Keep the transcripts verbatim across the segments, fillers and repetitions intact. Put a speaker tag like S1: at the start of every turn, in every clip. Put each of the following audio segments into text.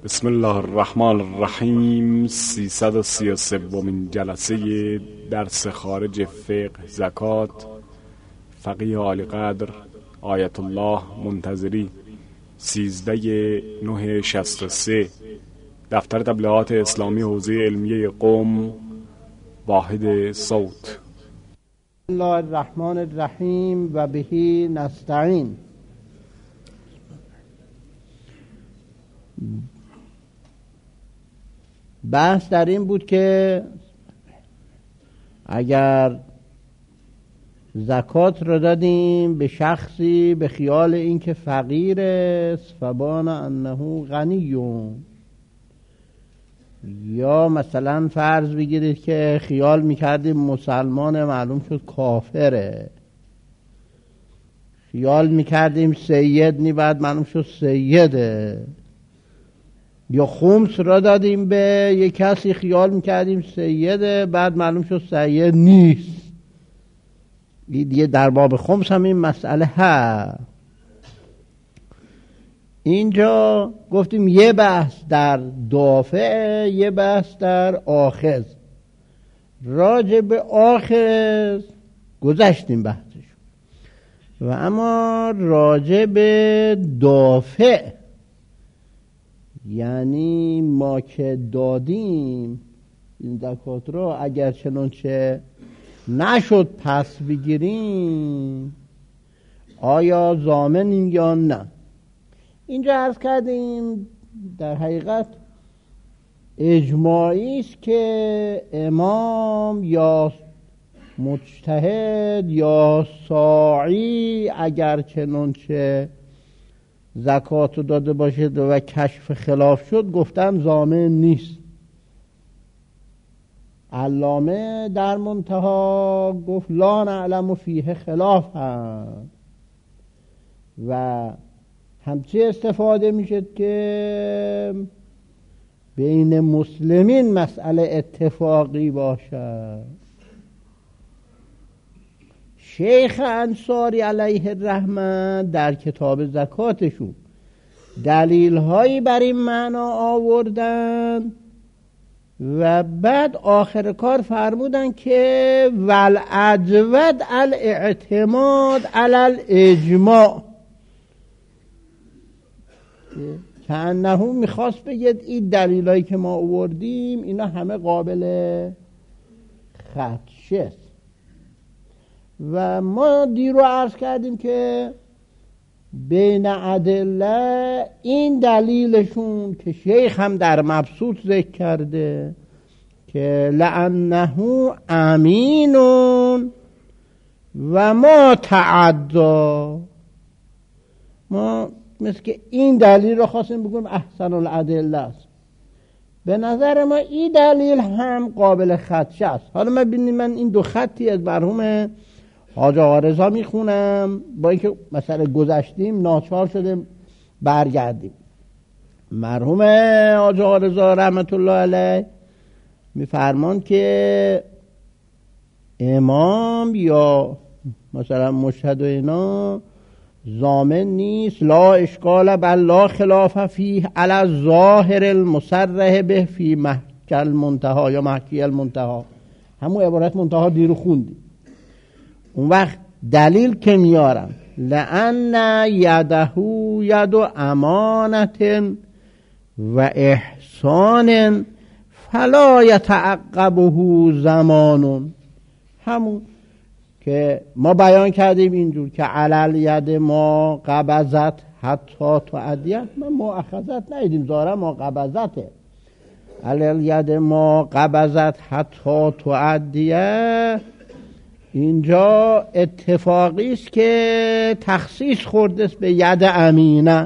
S1: بسم الله الرحمن الرحیم. سیصد و سی و سومین جلسه درس خارج فقه زکات، فقیه عالی قدر آیت الله منتظری، سیزده نه شصت و سه، دفتر تبلیغات اسلامی حوزه علمیه قم، واحد صوت.
S2: بسم الله الرحمن الرحیم و بهی نستعین. بحث در این بود که اگر زکات رو دادیم به شخصی به خیال اینکه فقیر است، فبان انه غنیون، یا مثلا فرض بگیرید که خیال میکردیم مسلمان معلوم شد کافره، خیال میکردیم سید نی بعد معلوم شد سیده، یا خمس را دادیم به یک کسی خیال میکردیم سیده بعد معلوم شد سید نیست. دیگه در باب خمس هم این مسئله هست. اینجا گفتیم یه بحث در دافع، یه بحث در آخذ. راجع به آخذ گذشتیم بحثش، و اما راجع به دافع، یعنی ما که دادیم این زکات رو اگر چنانچه نشد پس بگیریم آیا ضامنیم یا نه. اینجا عرض کردیم در حقیقت اجماعی است که امام یا مجتهد یا ساعی اگر چنانچه زکات رو داده باشد و کشف خلاف شد گفتن ضامن نیست. علامه در منتها گفت لا نعلم فیه خلاف هم، و همچی استفاده میشد که بین مسلمین مسئله اتفاقی باشد. شیخ انصاری علیه الرحمه در کتاب زکاتشون دلیل هایی بر این معنا آوردن و بعد آخر کار فرمودن که ولعجود الاعتماد علی الاجماع، که انه میخواست بگید این دلیل هایی که ما آوردیم اینا همه قابل خدشه است. و ما دیرو عرض کردیم که بین ادله این دلیلشون که شیخ هم در مبسوط ذکر کرده که لأنه امینون و ما تعدا، ما مثل که این دلیل رو خواستیم بگویم احسن الادله است. به نظر ما این دلیل هم قابل خدشه است. حالا ما ببینیم، من این دو خطی از مرحوم حاج آقا رضا میخونم، با اینکه مثلا گذشتیم ناچار شدیم برگردیم. مرحوم حاج آقا رضا رحمت الله علیه میفرمان که امام یا مثلا مشهد و اینا ضامن نیست، لا اشکال بل لا خلاف فیه علی الظاهر المصرح به فی محکی المنتهی یا محکی المنتهی، همون عبارت منتهی دیرو خوندیم. اون وقت دلیل که میارم لأن یده ید امانت و احسان فلا یتعقبه زمان، همون که ما بیان کردیم اینجور که علل ید ما قبضت حتی تعدیت، ما مؤاخذت ندیدیم ظاهرا ما قبضته، علل ید ما قبضت حتی تعدیت اینجا اتفاقی است که تخصیص خورده است به ید امینه،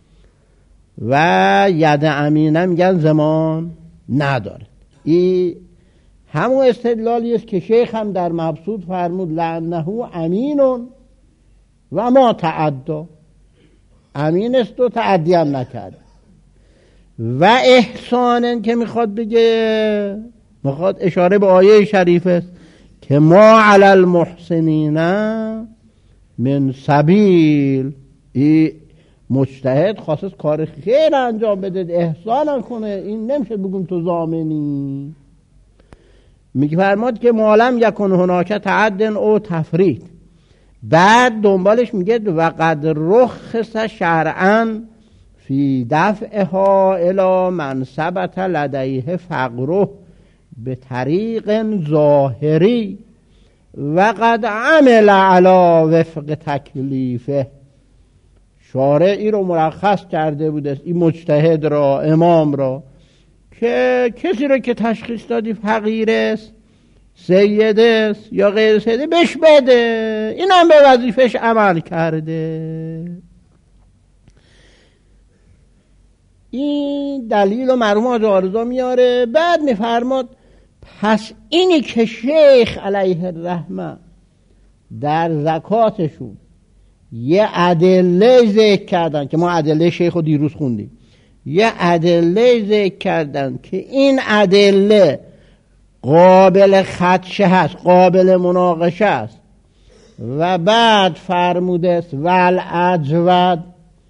S2: و ید امینه میگن زمان نداره. این همون استدلالی است که شیخ هم در مبسوط فرمود لأنه امینون و ما تعدا، امین است و تعدی هم نکرد. و احسانن که میخواد بگه، میخواد اشاره به آیه شریف است که ما علی المحسنین من سبیل، مجتهد خواست کار خیر انجام بده، احسان کنه، این نمیشه بگم تو ضامنی. میگه فرماد که معلم یکن هناک تعدن او تفرید. بعد دنبالش میگه و قد رخص شرعا فی دفعها الی من ثبت لدیه فقره به طریق ظاهری و قد عمل علی وفق تکلیفه. شارع ای رو مرخص کرده بوده، این مجتهد را، امام را، که کسی رو که تشخیص دادی فقیر است، سید است یا غیر سید، بهش بده، این هم به وظیفش عمل کرده. این دلیل و مرحوم حاج آرزو میاره. بعد میفرماد پس اینی که شیخ علیه الرحمه در زکاتشون یه ادله ذکر کردن که ما ادله شیخ رو دیروز خوندیم، یه ادله ذکر کردن که این ادله قابل خدشه هست، قابل مناقشه است، و بعد فرموده است والاجود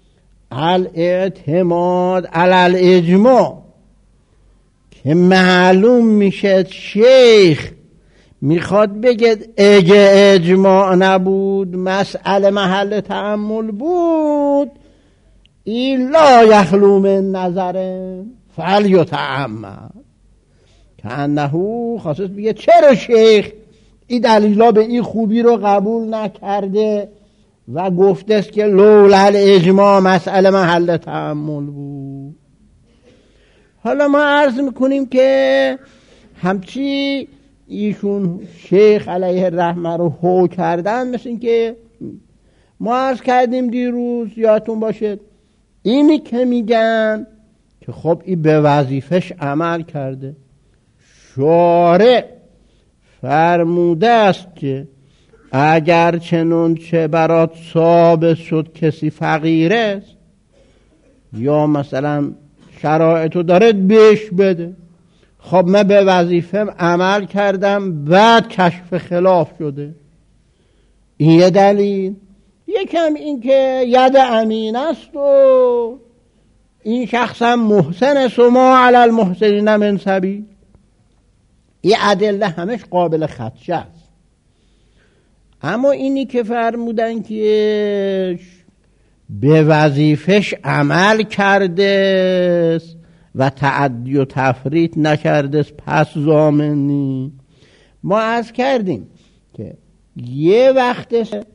S2: الاعتماد علی الاجماع، که معلوم میشه شیخ میخواد بگه اگه اجماع نبود، مسئله محل تأمل بود، این لا یخلو من نظر فلیتأمل. که انه خواست بگه چرا شیخ این دلیلا به این خوبی رو قبول نکرده و گفته است که لولا الاجماع مسئله محل تأمل بود. حالا ما عرض میکنیم که همچی ایشون شیخ علیه الرحمه رو هو کردن، مثل این که ما عرض کردیم دیروز، یادتون باشه، اینی که میگن که خب این به وظیفش عمل کرده. شارع فرموده است که اگر چنون چه برات ثابت شد کسی فقیر است یا مثلا شرایطو داره، بهش بده. خب من به وظیفم عمل کردم، بعد کشف خلاف شده، این یه دلیل. یکم این که ید امین است و این شخصم محسن است و ما علی المحسنین من سبیل، این ادله همش قابل خدشه است. اما اینی که فرمودن که به وظیفش عمل کرده و تعدی و تفریط نکرده پس ضامنی، ما عرض کردیم که یه وقت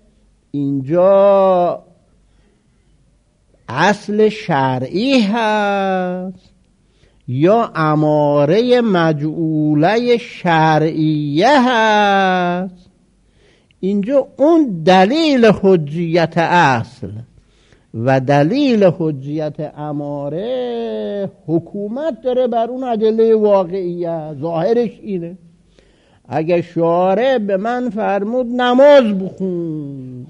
S2: اینجا اصل شرعی هست یا اماره مجعوله شرعیه هست. اینجا اون دلیل حجیت اصل و دلیل حجیت اماره حکومت داره بر اون ادله واقعیه. ظاهرش اینه، اگه شارع به من فرمود نماز بخون،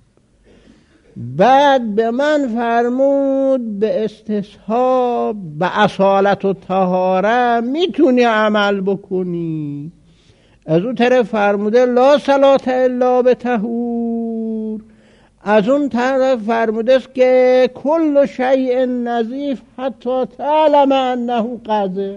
S2: بعد به من فرمود به استصحاب به اصالت و طهاره میتونی عمل بکنی، از اون طرف فرموده لا صلات الا به طهور، از اون طرف فرموده است که کل شیء نظیف حتی تعلم انه قذر.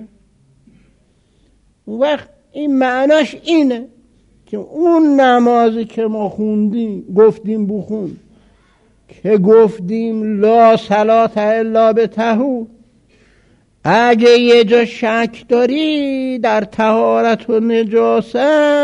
S2: وقت این معناش اینه که اون نمازی که ما خوندیم گفتیم بخون، که گفتیم لا صلات الا به طهور، اگه یه جا شک داری در طهارت و نجاست،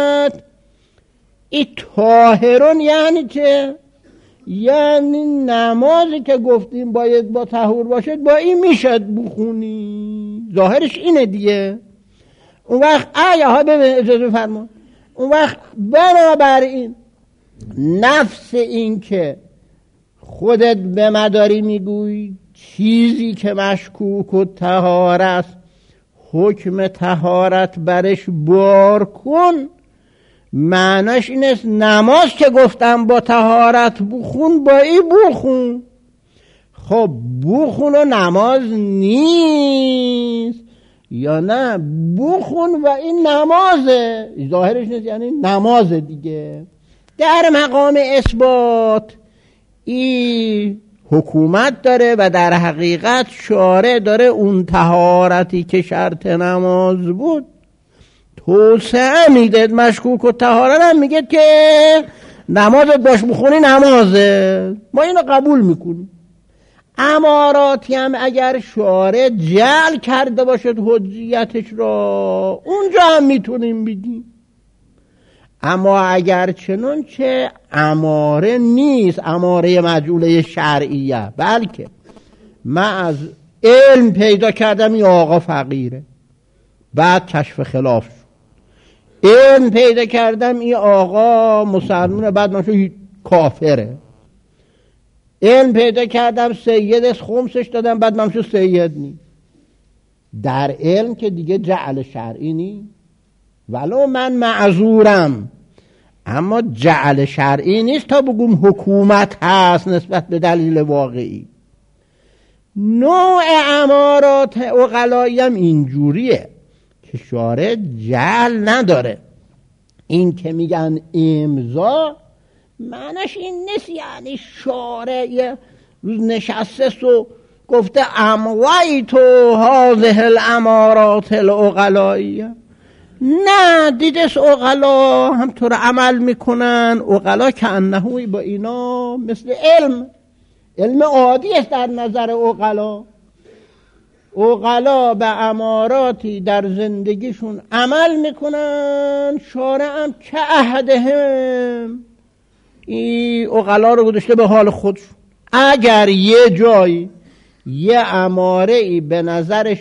S2: این طاهرون یعنی چه؟ یعنی نمازی که گفتیم باید با طهور باشد با این میشد بخونی. ظاهرش اینه دیگه. اون وقت آیه ها ببین، اجازه فرما، اون وقت بنابراین نفس این که خودت به مداری میگوی چیزی که مشکوک و طهارت است، حکم طهارت برش بار کن، معناش این است نماز که گفتم با طهارت بخون با این بخون. خب بخون و نماز نیست یا نه؟ بخون و این نمازه. ظاهرش نیست یعنی نمازه دیگه. در مقام اثبات این حکومت داره و در حقیقت شارع داره اون طهارتی که شرط نماز بود توسعه میده. مشکوک و طهارت هم میگه که نمازت باش بخونی نمازه، ما اینو قبول میکنیم. اماراتی هم اگر شارع جعل کرده باشد حجیتش را اونجا هم میتونیم بگیم. اما اگر چنون چه اماره نیست، اماره مجعوله شرعیه، بلکه من از علم پیدا کردم این آقا فقیره، بعد کشف خلاف شد. علم پیدا کردم این آقا مسلمونه، بعد من شد کافره. علم پیدا کردم سید خمسش دادم، بعد من شد سید نی. در علم که دیگه جعل شرعی نی، ولو من معذورم، اما جعل شرعی نیست تا بگم حکومت هست نسبت به دلیل واقعی. نوع امارات عقلایی هم اینجوریه که شارع جعل نداره. این که میگن امضا معنیش این نیست یعنی شارع یه روز نشسته و گفته امویت هذه الامارات العقلاییه. نه، دیدش عقلا همطور عمل میکنن. عقلا که انهوی با اینا مثل علم علم عادی است در نظر عقلا. عقلا به اماراتی در زندگیشون عمل میکنن، شارع هم که عهدهم این عقلا رو گذاشته به حال خودشون. اگر یه جایی یه اماره ای به نظر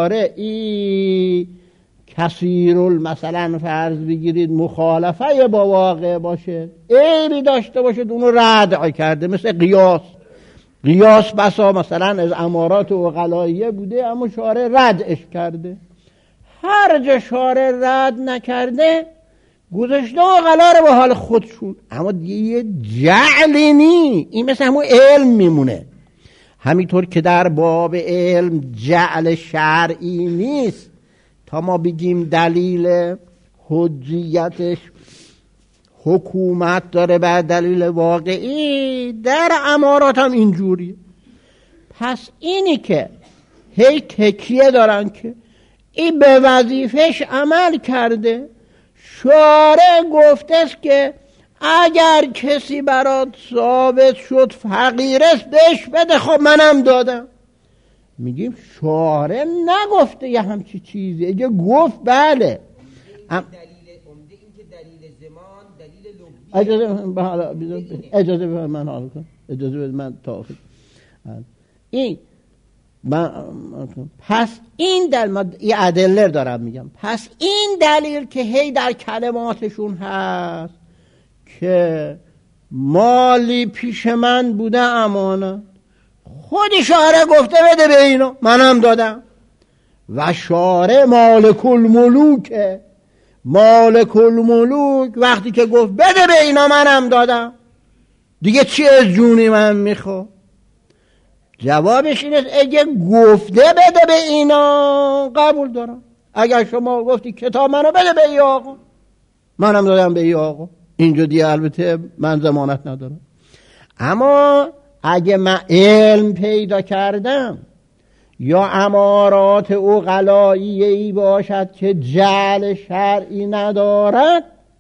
S2: شارعی کثیر مثلا فرض بگیرید مخالفه با واقع باشه، عیبی داشته باشه، اونو ردع کرده، مثل قیاس. قیاس بسا مثلا از امارات عقلاییه بوده اما شارع ردعش کرده. هر جا شارع رد نکرده گذاشته عقلا رو به حال خودشون. اما دیگه یه جعلی نی، این مثل همون علم میمونه. همینطور که در باب علم جعل شرعی نیست تا ما بگیم دلیل حجیتش حکومت داره بر دلیل واقعی، در امارات هم اینجوریه. پس اینی که هی تکیه دارن که این به وظیفش عمل کرده، شارع گفته است که اگر کسی برات ثابت شد فقیر است بهش بده، خب منم دادم. میگیم شارع نگفته یه همچی چیزی، اگه گفت بله. ام...
S3: دلیل عمده این که دلیل زمان، دلیل لغوی.
S2: اجازه اجازه به من حال کن، اجازه به من تاخیر. این من پس این دلیل ما یه ادله دارم میگم. پس این دلیل که هی در کلماتشون هست که مالی پیش من بوده امانه، خود شارع گفته بده به اینا، منم دادم. و شارع مالک الملوکه، مالک الملوک وقتی که گفت بده به اینا منم دادم، دیگه چی از جونی من میخوا؟ جوابش اینه اگه گفته بده به اینا قبول دارم. اگر شما گفتی کتاب منو بده به ای آقا، منم دادم به ای آقا، اینجا دیگه البته من ضمانت ندارم. اما اگه من علم پیدا کردم یا امارات عقلاییه‌ای باشد که جعل شرعی ندارد،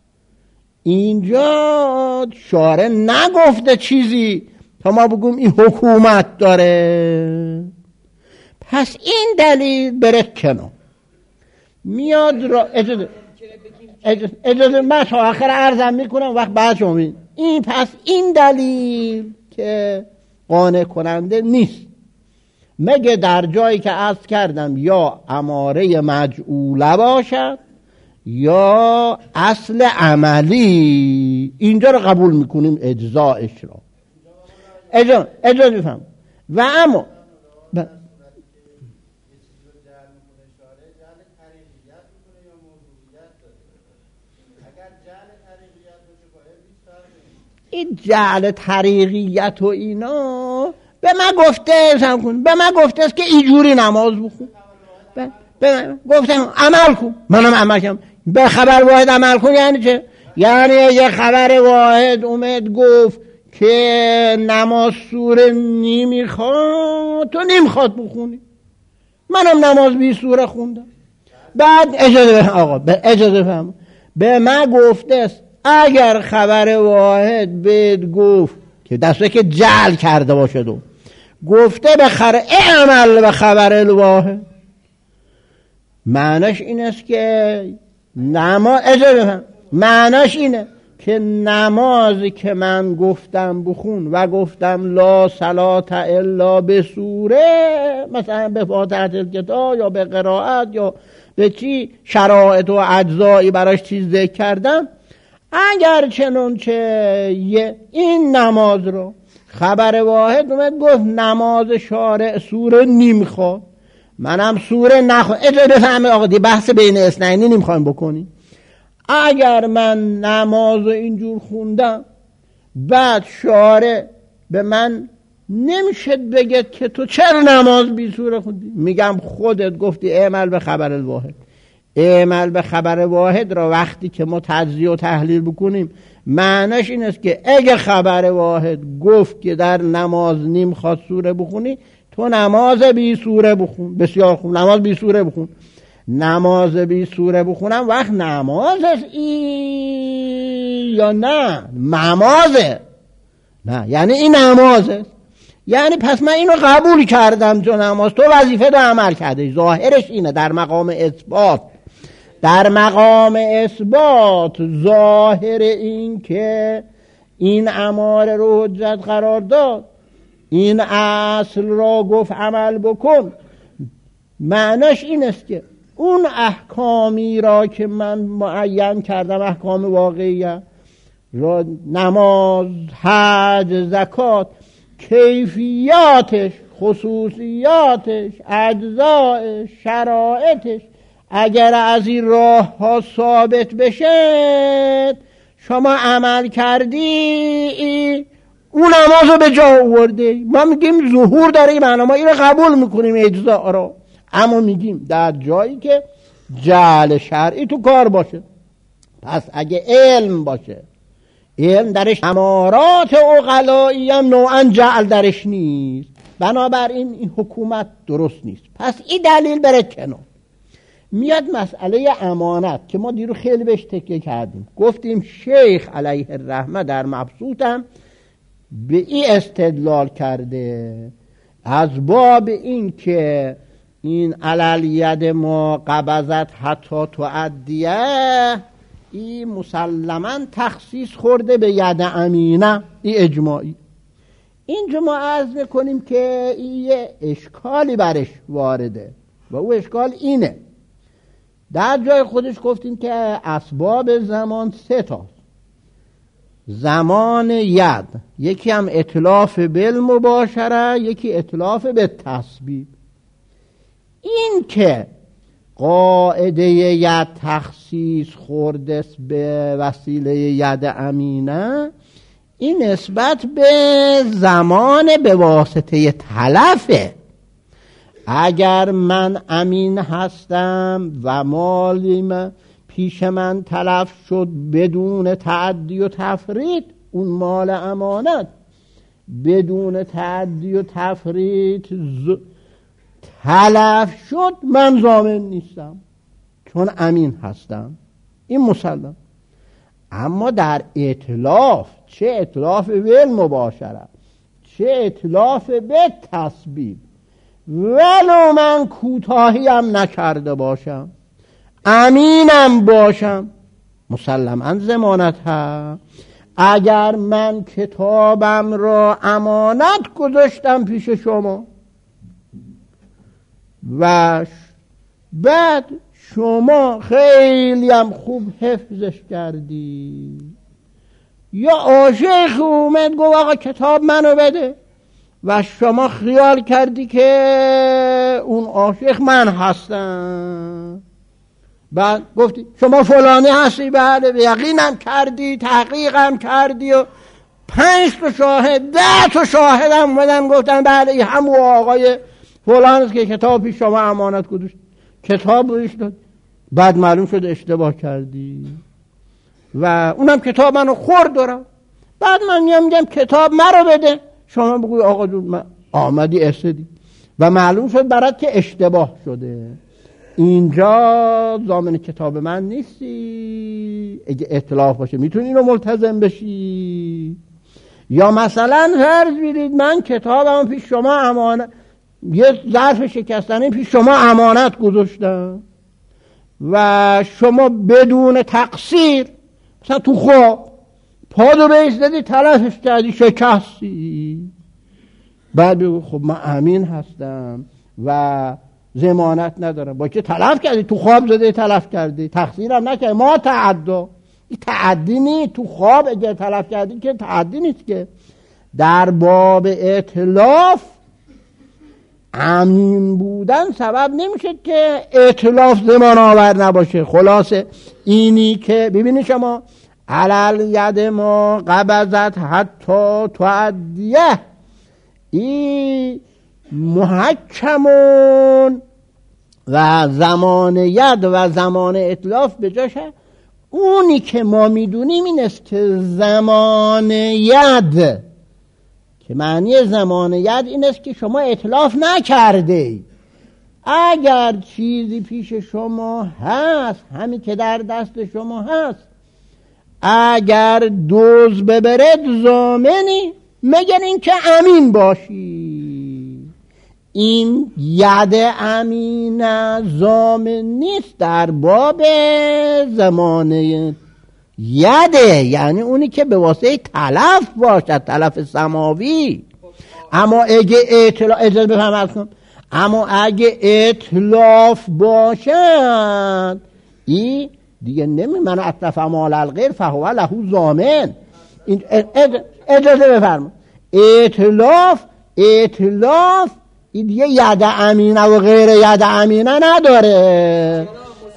S2: اینجا شارع نگفته چیزی تا ما بگیم این حکومت داره. پس این دلیل بره کنار. میاد را اجازه اجازه, اجازه من تا آخر عرضم میکنم وقت بعد شما این. این پس این دلیل که قانع کننده نیست، مگه در جایی که عرض کردم یا اماره مجعوله باشد یا اصل عملی، اینجا رو قبول میکنیم اجزایش را. اجازه اجازه بفهم. و اما ب... این جعل طریقیت و اینا به من گفته سم کن، به من گفته است که اینجوری نماز بخون، به من گفتم عمل کن، منم عمل کنم. به خبر واحد عمل کن یعنی چه؟ یعنی یه خبر واحد اومد گفت که نماز سوره نمیخواد، تو نمیخواد بخونی. منم نماز بی سوره خوندم. بعد اجازه بفهم آقا، اجازه بفهم، به من گفته است اگر خبر واحد بهت گفت که دسته که جعل کرده باشه، دو گفته بخره اعمل به خبر الواحد، معناش این است که نماز، اجازه بفهم، معناش اینه که نمازی که من گفتم بخون و گفتم لا صلات الا به سوره، مثلا به فاتحه الکتاب یا به قرائت یا به چی شرایط و اجزایی براش چیز ذکر کردم، اگر چنانچه این نماز رو خبر واحد اومد گفت نماز شارع سوره نمیخواد، منم سوره نخواد، اجازه بفهمه آقا دی بحث بین اثنینی نمیخوایم بکنیم. اگر من نماز رو اینجور خوندم بعد شارع به من نمیشه بگه که تو چرا نماز بی سوره خوندی، میگم خودت گفتی اعمل به خبر الواحد. اعمل به خبر واحد را وقتی که ما تجزیه و تحلیل بکنیم معناش این است که اگه خبر واحد گفت که در نماز نمیخواد سوره بخونی، تو نماز بی سوره بخون. بسیار خوب، نماز بی سوره بخون. نماز بی سوره بخونم وقت نماز است این یا نه نمازه؟ نه، یعنی این نمازه، یعنی پس من اینو قبول کردم تو نماز، تو وظیفه رو عمل کرده. ظاهرش اینه در مقام اثبات، در مقام اثبات ظاهر این که این اماره رو حجت قرار داد، این اصل را گفت عمل بکن، معناش این است که اون احکامی را که من معین کردم، احکام واقعیه را، نماز، حج، زکات، کیفیاتش، خصوصیاتش، اجزایش، شرایطش اگر از این راه ها ثابت بشه شما عمل کردی، اون نماز رو به جا آورده. ما میگیم ظهور داره، معنی ما این رو قبول میکنیم اجزا رو، اما میگیم در جایی که جعل شرعی تو کار باشه. پس اگه علم باشه، علم درش امارات عقلایی هم نوعا جعل درش نیست، بنابراین این حکومت درست نیست. پس این دلیل بره کنار. میاد مسئله امانت که ما دیرو خیلی بهش تکیه کردیم. گفتیم شیخ علیه الرحمه در مبسوط هم به این استدلال کرده از باب این که این علالید ما قبضت حتی تعدیه، این مسلماً تخصیص خورده به ید امینه، این اجماعی. اینجا ما عرض میکنیم که این یه اشکالی برش وارده و او اشکال اینه، در جای خودش گفتیم که اسباب زمان سه تاست. زمان ید، یکی هم اتلاف بالمباشره، یکی اتلاف به تسبیب. این که قاعده ید تخصیص خورده به وسیله ید امینه، این نسبت به زمان به واسطه تلفه. اگر من امین هستم و مالی من پیش من تلف شد بدون تعدی و تفرید، اون مال امانت بدون تعدی و تفرید ز... تلف شد، من ضامن نیستم چون امین هستم، این مسلم. اما در اتلاف، چه اتلاف ول مباشره چه اتلاف به تسبیب، ولو من کوتاهی هم نکرده باشم، امینم باشم، مسلماً ضمانت هست. اگر من کتابم را امانت گذاشتم پیش شما و بعد شما خیلی هم خوب حفظش کردی، یا عاشق اومد گفت آقا کتاب منو بده و شما خیال کردی که اون عاشق من هستم، بعد گفتی شما فلانی هستی، بله یقینم کردی، تحقیقم کردی و پنج تا شاهد، ده تا شاهد هم اومدن گفتن بله همون آقای فلان است که کتاب پیش شما امانت گذاشت، کتاب روش داد، بعد معلوم شد اشتباه کردی و اونم کتاب منو خورد دارم. بعد من میام میگم کتاب مرا بده، شما بگوی آقا جون من آمدی استدی و معلوم شد برات که اشتباه شده، اینجا ضامن کتاب من نیستی. اگه اختلاف باشه میتونی اینو ملتزم بشی. یا مثلا فرض بیدید من کتابم پیش شما امانت، یه ظرف شکستنی پیش شما امانت گذاشتم و شما بدون تقصیر مثلا تو خواب پادو بیستدی تلفش کردی شکستی، بعد بگو خب من امین هستم و ضمانت ندارم، با که تلف کردی تو خواب زده تلف کردی، تقصیرم نکردی، ما تعدا این تعدی نیست. تو خواب اگر تلف کردی که تعدی نیست. که در باب ائتلاف امین بودن سبب نمیشه که ائتلاف زمان آور نباشه. خلاصه اینی که ببینی شما علل ید ما قبضت حتی تعدیه، این محکمون و زمان ید و زمان ائتلاف به جاشه. اونی که ما میدونیم این است که زمان ید، که معنی زمان ید این است که شما ائتلاف نکرده، اگر چیزی پیش شما هست همین که در دست شما هست، اگر دوز ببرد ضامنی مگر این که امین باشی. این ید امین ضامن نیست در باب زمانه یده، یعنی اونی که به واسطه تلف باشد، تلف سماوی. اما اگه اطلاف اجازه بفهم کنم، اما اگه اطلاف باشد این دیگه نمی من اطلف مال الغیر فهو له ضامن. اجازه بفرما اطلاف اطلاف این دیگه ید امینه و غیر ید امینه نداره.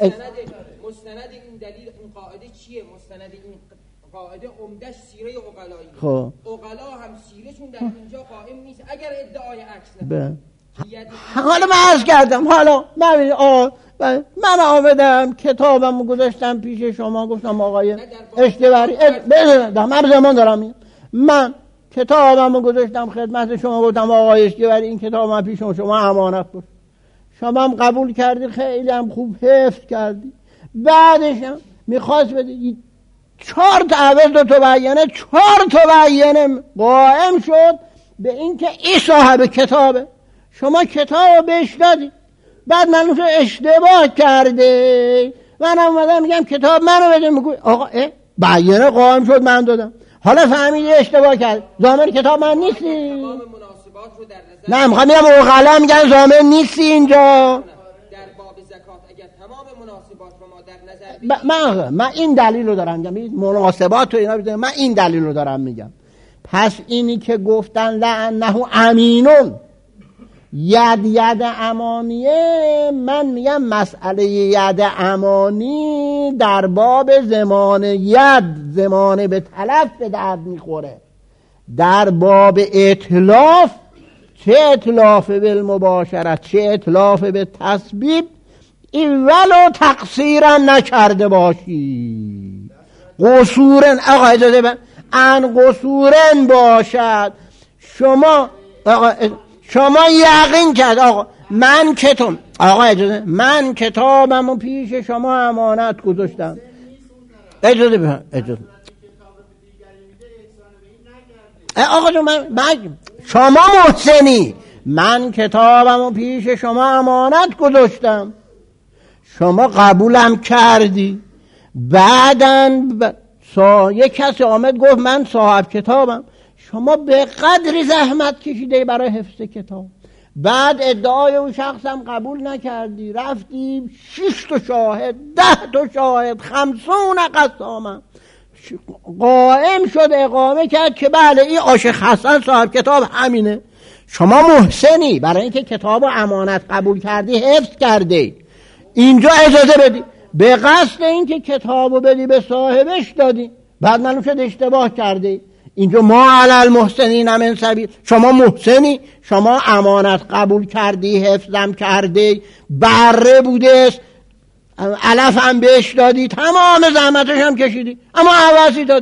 S3: مستند این دلیل این قاعده چیه؟ مستند این قاعده عمدش سیره عقلایی.
S2: خب
S3: عقلا هم سیرهشون در اینجا قائم نیست اگر ادعای عکس نکنه.
S2: حالا من عرض کردم، حالا من آه من آمدم کتابم گذاشتم پیش شما، گفتم آقای اشتباری بده من زمان دارم میگم، من کتابم گذاشتم خدمت شما، گفتم آقای اشتباری این کتاب من پیش شما امانت بود، شما هم قبول کردی، خیلی هم خوب حفظ کردی. بعدش هم میخواست بده چهار تا عوض دو تا بیانه، چهار تا بیانه قائم شد به این که این صاحب کتابه، شما کتاب بهش دادی، بعد من اون اشتباه کرده، من اومدم میگم کتاب منو بده، میگه آقا بیانه قائم شد من دادم، حالا فهمیدی اشتباه کرد، ضامن کتاب من نیستی. نه میخوام میگم اوغلا میگن ضامن نیستی اینجا.
S3: در باب زکات اگر تمام مناسبات رو ما در نظر
S2: من من این دلیل رو دارم میگم، مناسبات و اینا بدونم، من این دلیل رو دارم میگم. پس اینی که گفتن لعنه امینون ید ید امانیه، من میگم مسئله ید امانی در باب زمان ید، زمان به تلف به درد میخوره. در باب اطلاف، چه اطلاف بالمباشرت چه اطلاف به تسبیب، این ولو تقصیرم نکرده باشی، قصورن آقا اجازه بن ان قصورن باشد، شما آقا شما یقین کرد آقا من کتاب آقا اجازه من کتابمو پیش شما امانت گذاشتم، اجازه بفرم اجازه آقا جو من, من شما محسنی، من کتابمو پیش شما امانت گذاشتم، شما قبولم کردی، بعدن ب... سا... یک کسی آمد گفت من صاحب کتابم، شما به قدری زحمت کشیده برای حفظ کتاب، بعد ادعای اون شخصم قبول نکردی، رفتی شش تا شاهد، ده تا شاهد، خمسون قسامه قائم شد، اقامه کرد که بله این عاشق حسن صاحب کتاب همینه. شما محسنی، برای اینکه کتاب و امانت قبول کردی، حفظ کردی، اینجا اجازه بدی، به قصد اینکه کتابو بدی به صاحبش دادی، بعد معلوم شد اشتباه کردی، اینجا ما علی المحسنین من سبیل، شما محسنی، شما امانت قبول کردی، حفظم کردی، بره بوده، علف هم بهش دادی، تمام زحمتش هم کشیدی، اما عوضی دادی،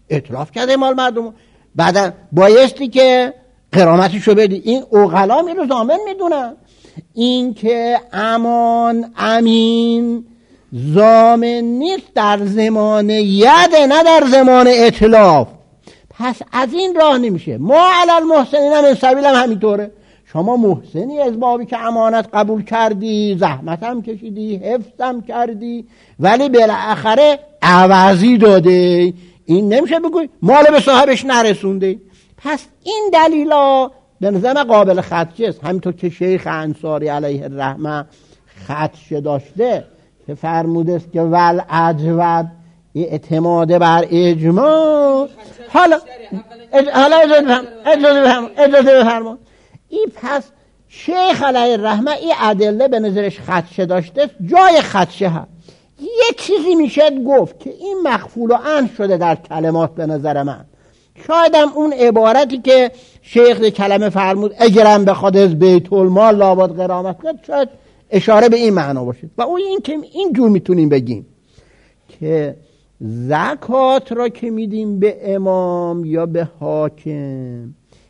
S2: اتلاف کرده مال مردم، بعدا بایستی که غرامتشو بدی. این عقلا اینو ضامن میدونن. این که امان امین ضامن نیست در زمان یده، نه در زمان اتلاف. پس از این راه نمیشه. ما علی المحسنین من سبیل هم همینطوره. شما محسنی از بابی که امانت قبول کردی، زحمت هم کشیدی، حفظ هم کردی، ولی بالاخره عوضی داده. این نمیشه بگوی مال به صاحبش نرسونده. پس این دلیلا به نظر قابل خدشه است. همینطور که شیخ انصاری علیه الرحمه خدشه داشته که فرموده است که ول اجود اعتماد بر اجماع. حالا حالا اجازه بفرما اجازه بفرما این پس شیخ علیه الرحمه این ادله به نظرش خدشه داشته، جای خدشه هست. یه چیزی میشه گفت که این مخفول و ان شده در کلمات به نظر من. شایدم اون عبارتی که شیخ کلمه فرمود اگرم بخواد از بیت المال لابد غرامت کنه، شاید اشاره به این معنا باشه. و اون این که اینجور میتونیم بگیم که زکات را که میدیم به امام یا به حاکم،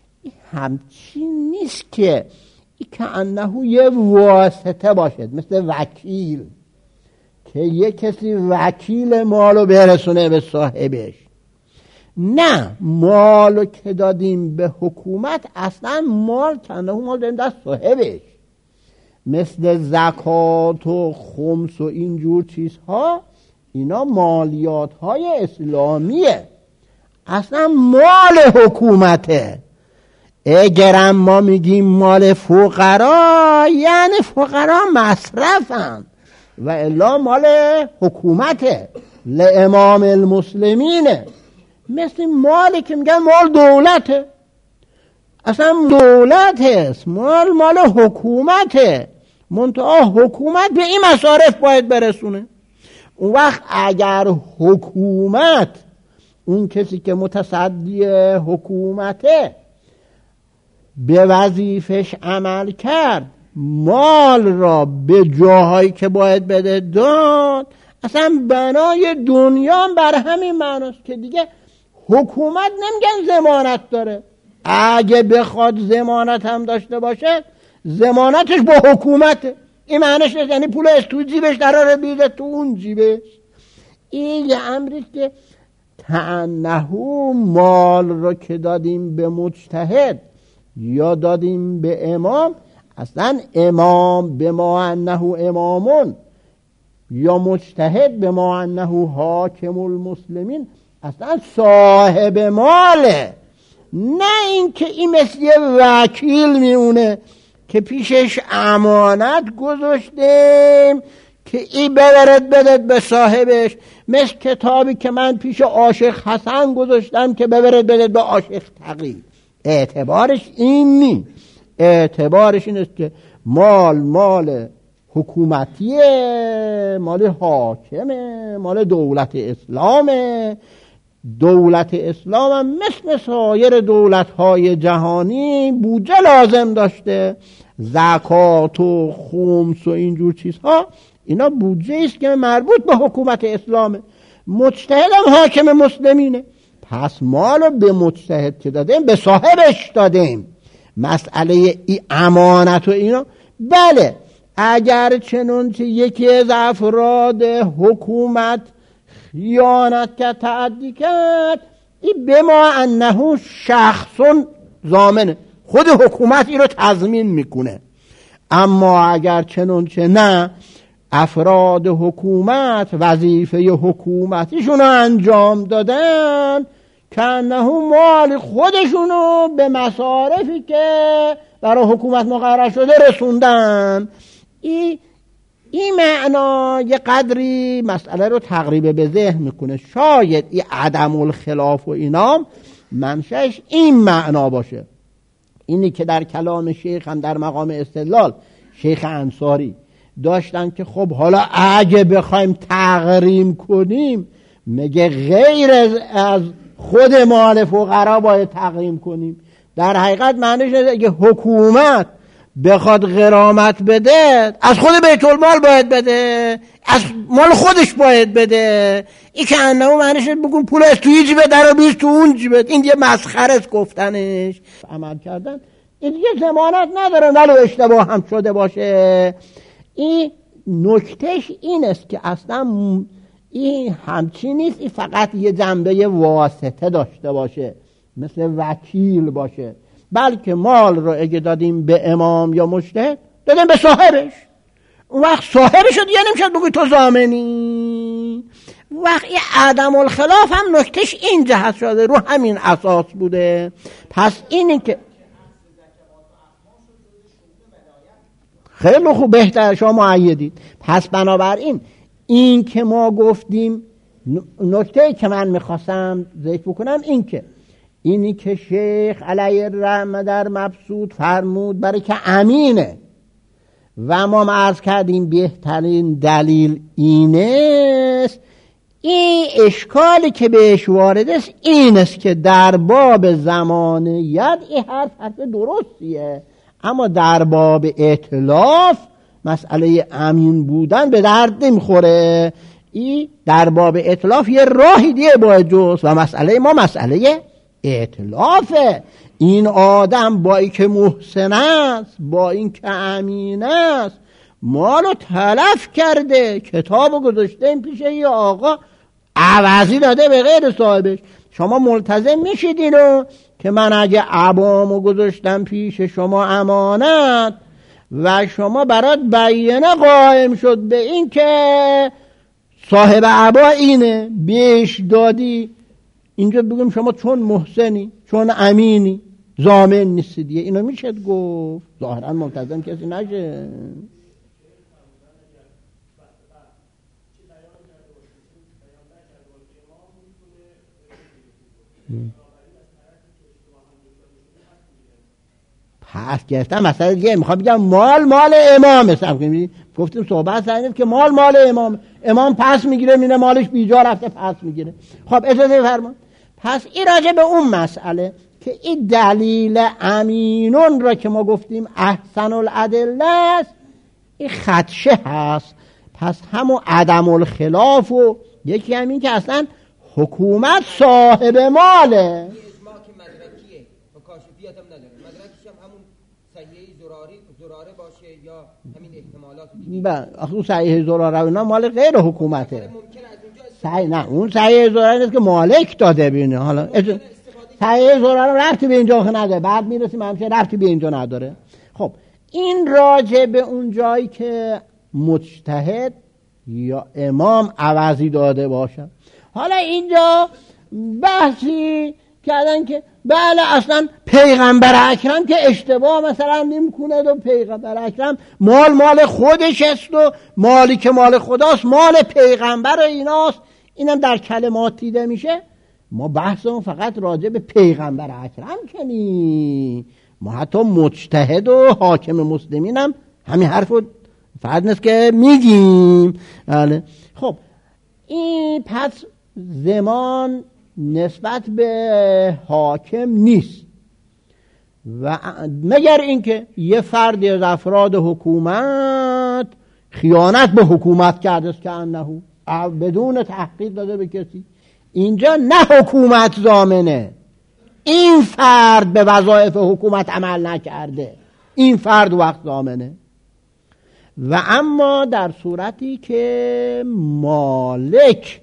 S2: همچین نیست که این که انهو یه واسطه باشد، مثل وکیل که یه کسی وکیل مالو برسونه به صاحبش. نه، مالو که دادیم به حکومت اصلا مال که انهو مال دادیم دست صاحبش، مثل زکات و خمس و اینجور چیزها. اینا مالیات های اسلامیه، اصلا مال حکومته. اگرم ما میگیم مال فقرا، یعنی فقرا مصرفن، و الا مال حکومته، لامام المسلمینه. مثل مالی که میگن مال دولته، اصلا دولت هست، مال مال حکومته، منتها حکومت به این مصارف باید برسونه. اون وقت اگر حکومت، اون کسی که متصدی حکومته، به وظیفش عمل کرد، مال را به جاهایی که باید بده داد، اصلا بنای دنیا بر همین معناست که دیگه حکومت نمیگن ضمانت داره. اگه بخواد ضمانت هم داشته باشه، ضمانتش با حکومته. این معنیش نیست یعنی پول از تو جیبش قراره بیده تو اون جیبش. این یه امریست که تعنهو مال رو که دادیم به مجتهد یا دادیم به امام، اصلا امام به ما انهو امامون یا مجتهد به ما انهو حاکم المسلمین، اصلا صاحب ماله. نه اینکه این مثل یه وکیل میونه که پیشش امانت گذاشتیم که این ببرد بدد به صاحبش، مثل کتابی که من پیش عاشق حسن گذاشتم که ببرد بدد به عاشق تقی. اعتبارش این نی، اعتبارش این است که مال مال حکومتیه، مال حاکمه، مال دولت اسلامه. دولت اسلام هم مثل سایر دولت‌های جهانی بودجه لازم داشته. زکات و خمس و اینجور چیزها، اینا بودجه است که مربوط به حکومت اسلامه. مجتهد هم حاکم مسلمینه. پس مالو به مجتهد که دادیم به صاحبش دادیم. مسئله ای امانت و اینا، بله اگر چنانچه یکی از افراد حکومت خیانت کرد، تعدی کرد، این به ما انه شخصون ضامنه، خود حکومت این رو تضمین میکنه. اما اگر چنانچه نه، افراد حکومت وظیفه حکومتیشون رو انجام دادن که انه مال خودشونو به مصارفی که برای حکومت مقرر شده رسوندن. این این معنا یه قدری مسئله رو تقریب به ذهن میکنه. شاید این عدم الخلاف و اینام منشأش این معنا باشه. اینی که در کلام شیخ هم در مقام استدلال شیخ انصاری داشتن که خب حالا اگه بخوایم تحریم کنیم، مگه غیر از خود مال فقرا باید تحریم کنیم؟ در حقیقت معنیش اینه که حکومت بخواد غرامت بده از خود بیت المال باید بده، از مال خودش باید بده. این که انه معنیش بگون پول از توی جیبه در و بیز تو اون جیبه، این یه مسخره است گفتنش. عمل کردن این دیگه ضمانت نداره ولو اشتباه هم شده باشه. این نکتهش این است که اصلا این همچین نیست، این فقط یه جنبه واسطه داشته باشه، مثل وکیل باشه، بلکه مال رو اگه دادیم به امام یا مجتهد دادیم به صاحبش. اون وقت صاحبش رو دیگه نمیشد بگوی تو ضامنی. وقت این عدم الخلاف هم نکتهش این جهت شده، رو همین اساس بوده. پس اینی که خیلی خوب، بهتر شما معیدید. پس بنابراین این که ما گفتیم، نکته که من میخواستم ذکر بکنم این که اینی که شیخ علیه الرحمه در مبسوط فرمود برای که امینه و ما عرض کردیم بهترین دلیل اینه است. این اشکالی که بهش وارد است این است که در باب زمانیت این حرف حرف درستیه، اما در باب ائتلاف مسئله امین بودن به درد نمیخوره. این در باب ائتلاف یه راهی دیگه باید جست و مسئله ما مسئله ائتلافه. این آدم با این که محسن است، با این که امین است، مالو تلف کرده، کتابو گذاشته این پیش یه آقا عوضی داده به غیر صاحبش. شما ملتزم میشید اینو که من اگه عبامو گذاشتم پیش شما امانت و شما برات بیانه قائم شد به این که صاحب عبا اینه بیش دادی، اینجا بگیم شما چون محسنی چون امینی ضامن نیستی دیگه. اینو میشه گفت ظاهرا ملتزم کسی نشه. پس گرفتم مثلا دیگه میخوام بگم مال مال امام است. گفتیم صحبت سر که مال مال امام، امام پس میگیره مینه مالش بیجا رفته پس میگیره. خب اجازه فرمان. پس این راجع به اون مسئله که این دلیل امینون را که ما گفتیم احسن الادله است، این خدشه هست. پس همون عدم الخلاف و یکی همین که اصلا حکومت صاحب ماله.
S3: اجماع که مدرکیه و کاشفیت هم نداره، مدرکش هم همون صحیحه زراری زراره باشه یا همین احتمالات دیگه.
S2: بله اون صحیحه زراره اینا مال غیر حکومته. صحیح نه اون صحیحه زراره نیست که مالک داده بینه. حالا صحیحه زراره ربطی به اینجا نداره، بعد میرسیم همشه ربطی به اینجا نداره. خب این راجع به اون جایی که مجتهد یا امام عوضی داده باشه. حالا اینجا بحثی کردن که بله اصلا پیغمبر اکرم که اشتباه مثلا نمیکنه و پیغمبر اکرم مال مال خودش است و مالی که مال خداست مال پیغمبر ایناست. اینم در کلمات دیده میشه. ما بحثمون فقط راجع به پیغمبر اکرم کنی، ما حتی مجتهد و حاکم مسلمین هم همین حرف رو فقط نیست که میگیم. بله خب این پس زمان نسبت به حاکم نیست و مگر اینکه یه فردی از افراد حکومت خیانت به حکومت کرده است که انه بدون تحقیق داده به کسی، اینجا نه حکومت ضامنه، این فرد به وظایف حکومت عمل نکرده، این فرد وقت ضامنه. و اما در صورتی که مالک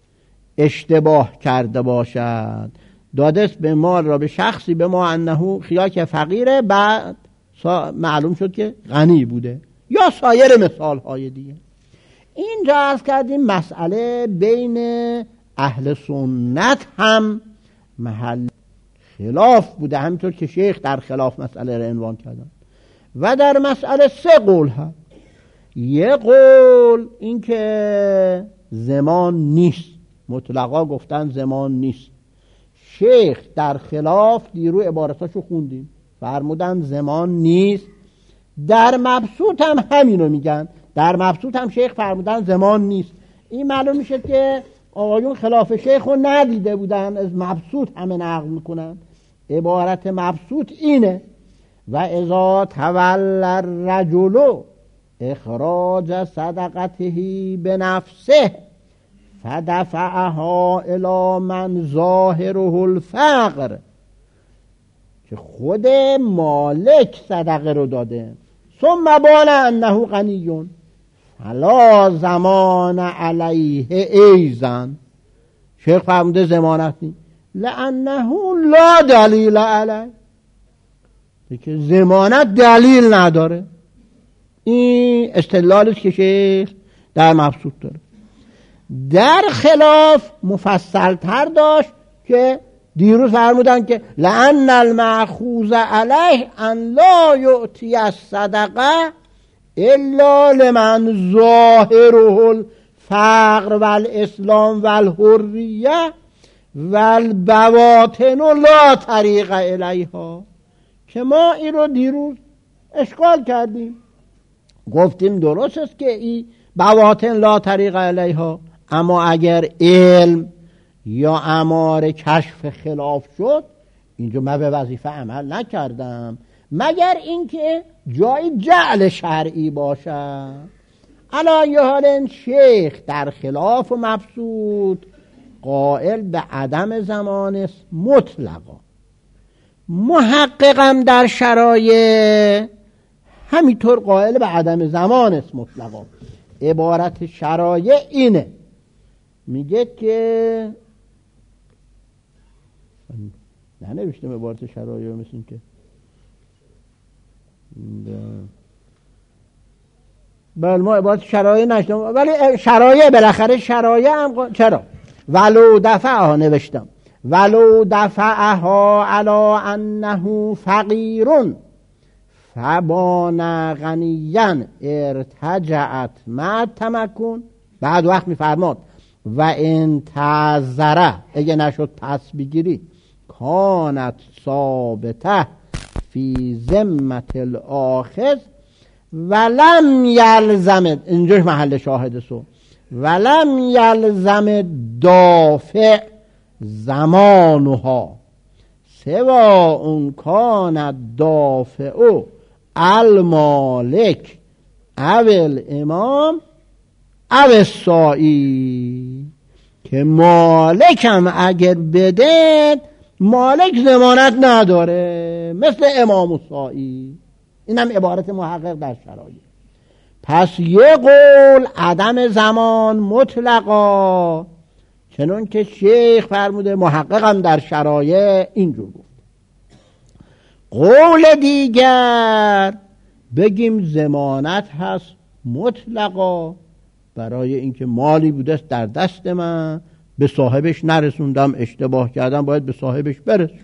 S2: اشتباه کرده باشد، داده به مال را به شخصی به ما انه خیا که فقیره، بعد معلوم شد که غنی بوده، یا سایر مثال های دیگه. اینجا عرض کردیم مسئله بین اهل سنت هم محل خلاف بوده، همینطور که شیخ در خلاف مسئله را عنوان کردن. و در مسئله سه قول هست. یه قول این که زمان نیست، مطلقا گفتن زمان نیست. شیخ در خلاف دیرو عبارتاشو خوندیم، فرمودن زمان نیست. در مبسوط هم همینو میگن، در مبسوط هم شیخ فرمودن زمان نیست. این معلوم میشه که آقایون خلاف شیخ رو ندیده بودن، از مبسوط همه نقل میکنن. عبارت مبسوط اینه و اذا تولى الرجل اخراج صدقته بنفسه فدفعها الى من ظاهره الفقر، که خود مالک صدقه رو داده، ثم بان انه غنی فلا ضمان علیه ایضا. شیخ فرموده ضمانت نیست، لانه لا دلیل علیه، که ضمانت دلیل نداره. این استدلالی که شیخ در مبسوط داره. در خلاف مفصل تر داشت که دیروز فرمودن که لأن المأخوذ علیه ان لا یعطی الصدقه الا لمن ظاهره الفقر والاسلام والحریه والبواطن لا طریق الیها، که ما این رو دیروز اشکال کردیم، گفتیم درست است که این بواطن لا طریق الیها، اما اگر علم یا اماره کشف خلاف شد، اینجا من به وظیفه عمل نکردم مگر اینکه جای جعل شرعی باشد. الان یه حال شیخ در خلاف و مبسوط قائل به عدم زمان است مطلقا، محققم در شرایع همینطور قائل به عدم زمان است مطلقا. عبارت شرایع اینه، میگه که ننوشتم عبارت شرایع مثل این که بله ما عبارت شرایع نشتم، ولی شرایع بالاخره شرایع هم چرا ولو دفعها نوشتم، ولو دفعها علی انه فقیرون فبان غنیاً ارتجعت ما تمکن. بعد وقت میفرماد و ان تعذره، اگه نشد پس بگیری، کانت ثابته فی ذمت الاخذ ولم یلزم، اینجاش محل شاهد سو، ولم یلزم دافع زمانها سوا اون کانت دافع المالک اول امام او سائی، که مالکم اگر بده مالک ضمانت نداره مثل امام و سائی. اینم عبارت محقق در شرایع. پس یه قول عدم زمان مطلقا، چنون که شیخ فرموده، محققم در شرایع اینجور گفت. قول دیگر بگیم ضمانت هست مطلقا، برای اینکه مالی بوده در دست من به صاحبش نرسوندم، اشتباه کردم، باید به صاحبش برسون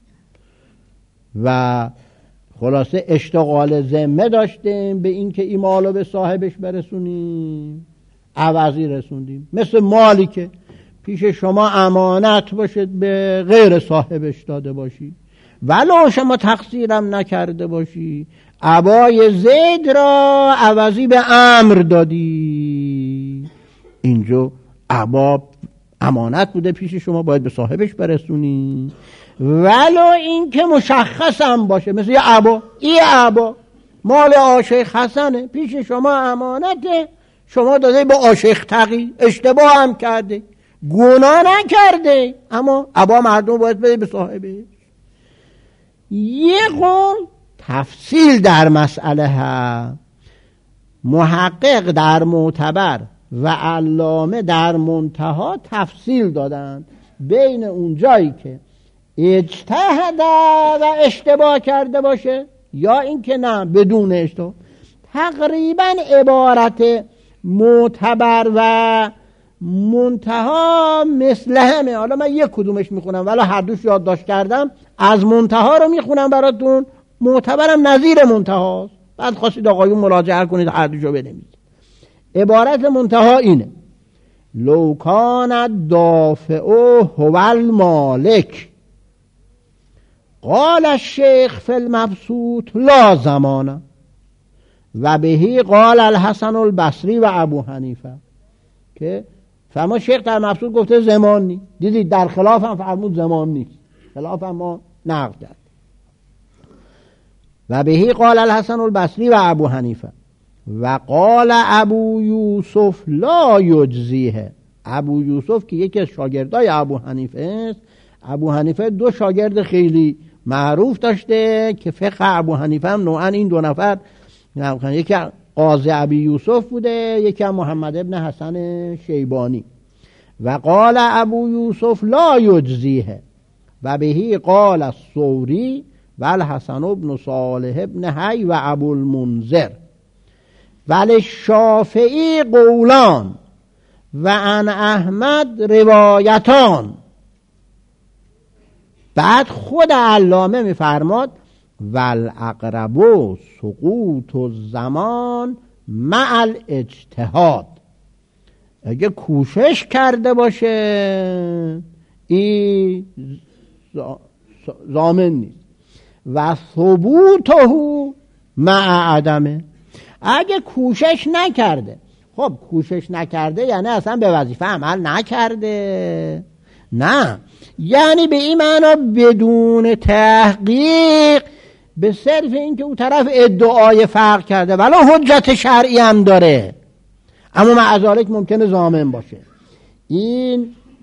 S2: و خلاصه اشتغال ذمه داشتیم به اینکه این مالو به صاحبش برسونیم، عوضی رسوندیم. مثل مالی که پیش شما امانت باشد به غیر صاحبش داده باشی، ولو شما تقصیرم نکرده باشی، عبای زید را عوضی به امر دادی، اینجا عبا امانت بوده پیش شما، باید به صاحبش برسونی، ولو این که مشخص هم باشه، مثل یه عبا، این عبا مال آشیخ حسنه، پیش شما امانته، شما داده به آشیخ تقی، اشتباه هم کرده، گناه نکرده، اما عبا مردم باید بده به صاحبش. یه قول تفصیل در مسئله ها، محقق در معتبر و علامه در منتها تفصیل دادن بین اون جایی که اجتهد و اشتباه کرده باشه یا اینکه نه بدون اشتباه. تقریبا عبارت معتبر و منتها مثل همه. حالا من یک کدومش میخونم ولی هر دوش یادداشت کردم، از منتها رو میخونم براتون، معتبرم نظیر منتهاست، بعد خواستید آقایون مراجعه کنید هر دوشو بنویسید. عبارت منتها اینه: لو کان دافع هو المالک قال الشیخ فی المبسوط لا زمانه و بهی قال الحسن البصری و ابو حنیفه. که فرما شیخ در مبسوط گفته زمان نی، دیدید در خلاف هم فرمود زمان نیست، خلاف هم ما نقل کرد. و بهی قال الحسن البصری و ابو حنیفه و قال ابو یوسف لا یجزیه. ابو یوسف که یکی از شاگردای ابو حنیفه است، ابو حنیفه دو شاگرد خیلی معروف داشته که فقه ابو حنیفه هم نوعا این دو نفر، یکی قاضی ابی یوسف بوده، یکی هم محمد ابن حسن شیبانی. و قال ابو یوسف لا یجزیه و بهی قال الثوری و الحسن ابن صالح ابن حی و ابو المنذر ولی شافعی قولان و عن احمد روایتان. بعد خود علامه میفرماد والاقرب سقوط الزمان مع الاجتهاد. اگه کوشش کرده باشه این ضامن نیست. و ثبوته مع عدمه. اگه کوشش نکرده، خب کوشش نکرده یعنی اصلا به وظیفه عمل نکرده، نه، یعنی به این معنا بدون تحقیق، به صرف اینکه اون طرف ادعای فرق کرده ولی حجت شرعی هم داره اما مع ذالک ممکنه ضامن باشه. این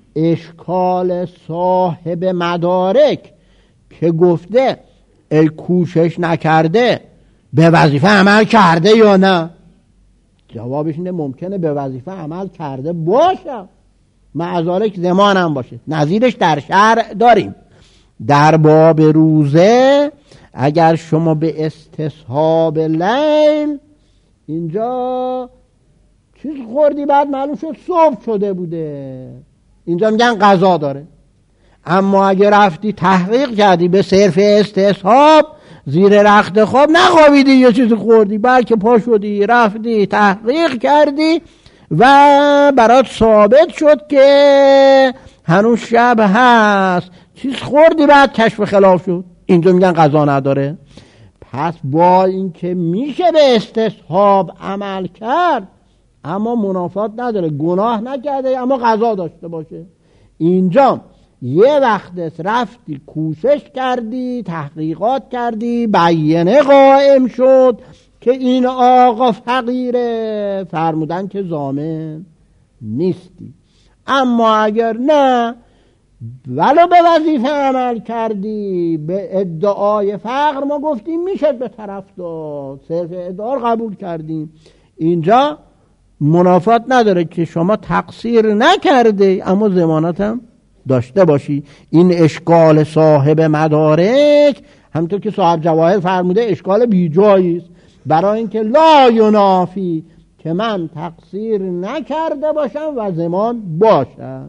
S2: اشکال صاحب مدارک که گفته ای کوشش نکرده به وظیفه عمل کرده یا نه، جوابش اینه ممکنه به وظیفه عمل کرده باشه مع ذالک ضمان هم باشه. نظیرش در شرع داریم. در باب روزه اگر شما به استصحاب لیل اینجا چیز خوردی بعد معلوم شد صبح شده بوده، اینجا میگن قضا داره. اما اگر رفتی تحقیق کردی به صرف استصحاب، زیر رخت خواب نخوابیدی یه چیز خوردی، بلکه پا شدی رفتی تحقیق کردی و برات ثابت شد که هنوز شب هست، چیز خوردی بعد کشف خلاف شد، اینجا میگن قضا نداره. پس با اینکه میشه به استصحاب عمل کرد اما منافات نداره، گناه نکرده اما قضا داشته باشه. اینجا یه وقت رفتی کوشش کردی، تحقیقات کردی، بیانه قائم شد که این آقا فقیره، فرمودن که ضامن نیستی. اما اگر نه ولو به وظیفه عمل کردی، به ادعای فقر ما گفتیم میشه به طرف داد، صرف ادعا قبول کردیم، اینجا منافات نداره که شما تقصیر نکرده اما ضمانت هم داشته باشی. این اشکال صاحب مدارک همونطور که صاحب جواهر فرموده اشکال بیجایی است، برای اینکه لا ینافی که من تقصیر نکرده باشم و ضمان باشم.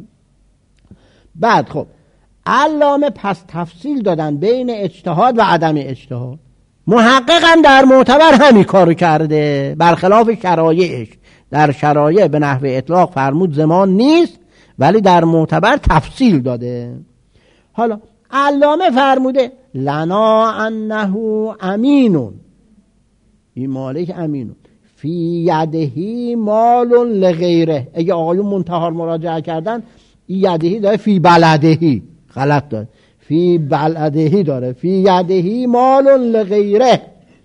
S2: بعد خب علامه پس تفصیل دادن بین اجتهاد و عدم اجتهاد. محقق هم در معتبر همین کارو کرده، برخلاف شرایعش. در شرایع به نحو اطلاق فرمود ضمان نیست ولی در معتبر تفصیل داده. حالا علامه فرموده لنا انه امینون، این مالک امینون فی یدهی مال لغیره. اگه آقایون منتهار مراجعه کردن این یدهی داره فی بلدهی، غلط داره، فی بلدهی داره، فی یدهی مال لغیره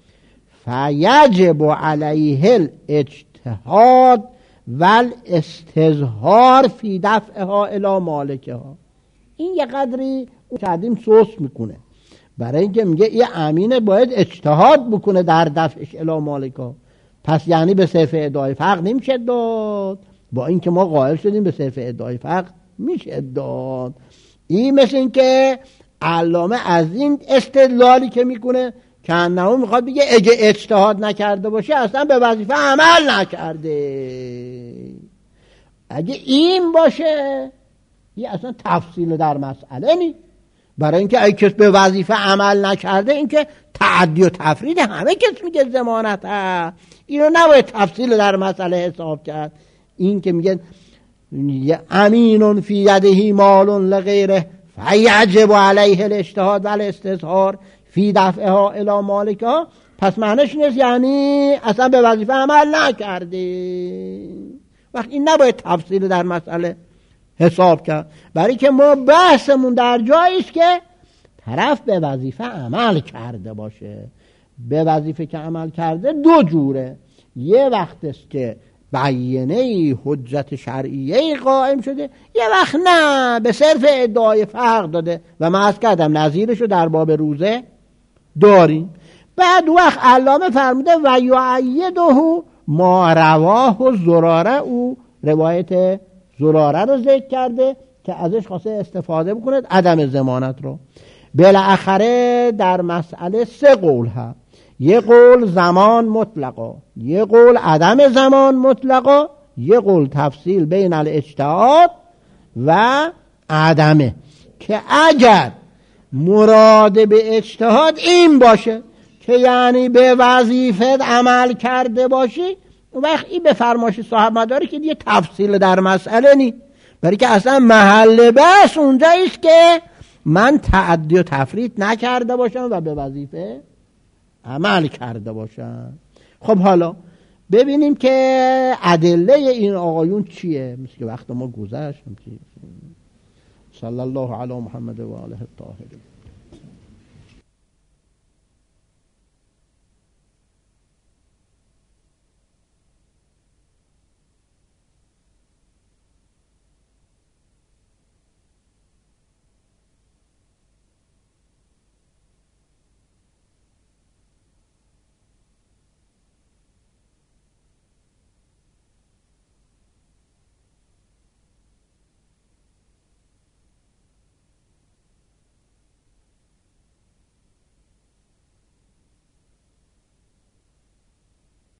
S2: فیجب علیه الاجتهاد والاستظهار فی دفعها الی مالکها. این یه قدری کردیم سوس میکنه، برای اینکه میگه این امینه باید اجتهاد بکنه در دفعش الی مالکها، پس یعنی به صرف ادعای فقر نمیشه داد، با اینکه ما قائل شدیم به صرف ادعای فقر میشه داد. این مثل این که علامه از این استدلالی که میکنه که انه میخواد بگه اگه اجتهاد نکرده باشه اصلا به وظیفه عمل نکرده. اگه این باشه این اصلا تفصیل در مسئله نیست، برای اینکه اگه کس به وظیفه عمل نکرده این که تعدی و تفرید همه کس میگه ضمانت هست، اینو نباید تفصیل در مسئله حساب کرد. این که میگه امینون فی یدهی مال لغیره فیجب علیه الاجتهاد والاستظهار فی دفعها الی مالکها، پس معنیش نیست یعنی اصلا به وظیفه عمل نکرده. وقت این نباید تفصیل در مسئله حساب کرد، برای که ما بحثمون در جایی است که طرف به وظیفه عمل کرده باشه. به وظیفه که عمل کرده دو جوره. یه وقت است که بیانه حجت شرعیه قائم شده، یه وقت نه، به صرف ادعای فرق داده و من عرض کردم نظیرشو در باب روزه داریم. بعد وقت علامه فرموده و یعیده ما رواه و زراره، او روایت زراره رو ذکر کرده که ازش خواسته استفاده بکنه عدم ضمانت رو. بالاخره در مسئله سه قول هست، یه قول زمان مطلقا، یه قول عدم زمان مطلقا، یه قول تفصیل بین الاجتهاد و عدمه، که اگر مراد به اجتهاد این باشه که یعنی به وظیفت عمل کرده باشی، وقت این به فرمایش صاحب مداره که دیگه تفصیل در مسئله نی، برای که اصلا محل بحث اونجاییست که من تعدی و تفرید نکرده باشم و به وظیفه عمل کرده باشم. خب حالا ببینیم که ادله این آقایون چیه، مثل که وقت ما گذشت. صلی الله علی محمد و آله الطاهرین.